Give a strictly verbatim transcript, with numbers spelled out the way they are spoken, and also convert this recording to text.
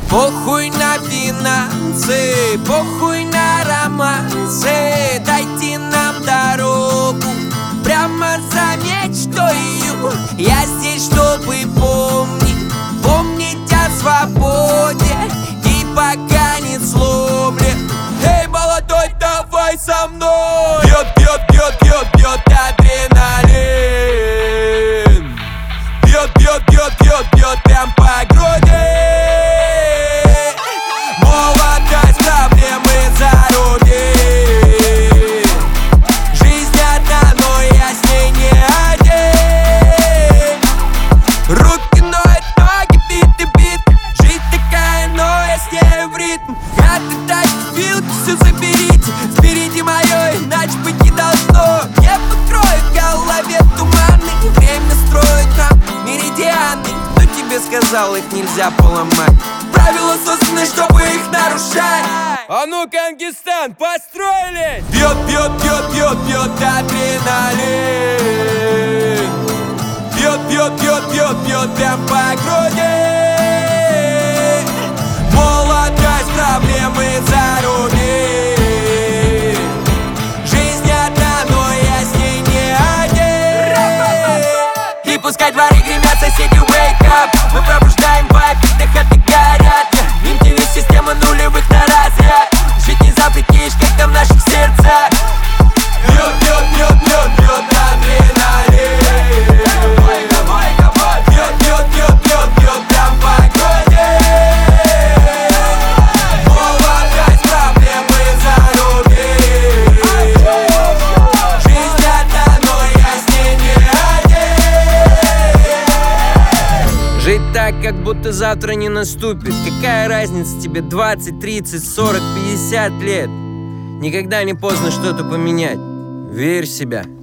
Похуй на финансы, похуй на романсы, дайте нам дорогу прямо за мечтою. Я здесь, чтобы помнить, помнить о свободе и пока не сломлен. Эй, молодой, давай со мной! Бьет, бьет, бьет, бьет, бьет адреналин. Бьет, бьет, бьет, бьет, бьет прям по груди. Молодость, проблемы зарубить. Жизнь одна, но я с ней не один. Руки ноют, ноги, бит и бит. Жизнь такая, но я с ней в ритм. Хаты, тачки, вилки, все заберите. Сберите мое, иначе быть не должно. Не покроет в голове туманы. Время строит нам меридианы. Кто тебе сказал, их нельзя поломать? Правила созданы, чтобы их нарушать. А ну, Кангистан, построились! Бьет, бьет, бьет, бьет, бьет адреналин. Бьет, бьет, бьет, бьет, бьет прям по груди. Молодость, проблемы зарубить. Жизнь одна, но я с ней не один. И пускай дворы гремят, соседи wake up. Мы пробуждаем вайб, когда хаты горят. эм ти ви система нулевых на разряд. Жить не запретишь, как-то в наших сердцах. Бьет, бьет, бьет, бьет, бьет адреналин. Бьет, бьет, бьет, бьет, бьет прям по груди. Молодость, проблемы зарубить. Жизнь одна, но я с ней не один. Жить так, как будто завтра не наступит. Какая разница тебе двадцать, тридцать, сорок, пятьдесят лет? Никогда не поздно что-то поменять. Верь в себя.